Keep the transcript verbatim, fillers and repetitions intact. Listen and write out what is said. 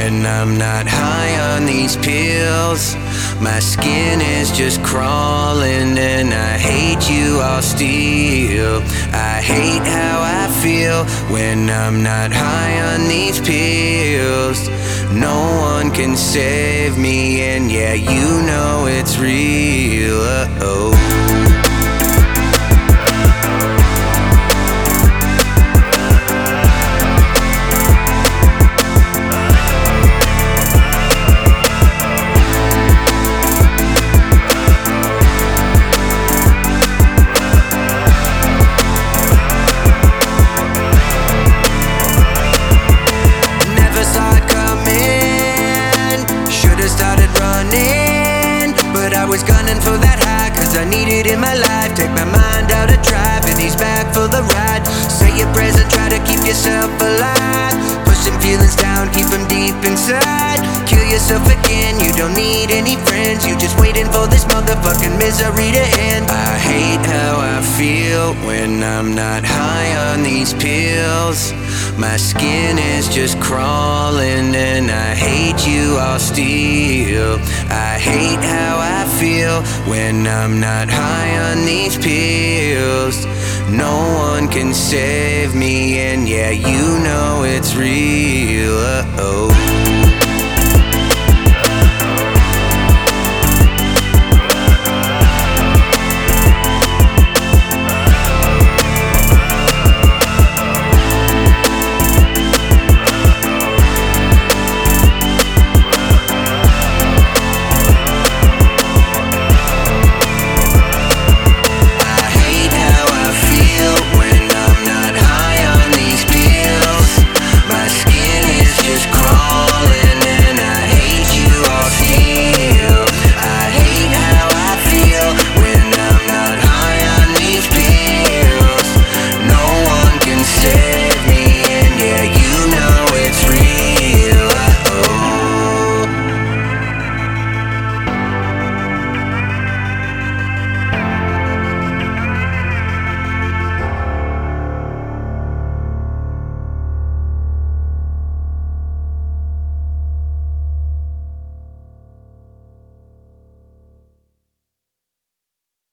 when I'm not high on these pills. My skin is just crawling and I hate you all still. I hate how I feel when I'm not high on these pills. No one can save me, and yeah, you know it's real. Uh-oh. I was gunning for that high, cause I need it in my life. Take my mind out of drive and he's back for the ride. Say your prayers and try to keep yourself alive. Push them feelings down, keep them deep inside. Kill yourself again, you don't need any friends. You just waiting for this motherfucking misery to end. I hate how I feel when I'm not high on these pills. My skin is just crawling and I hate you all still. I hate how I feel when I'm not high on these pills. No one can save me, and yeah, you know it's real. Uh-oh.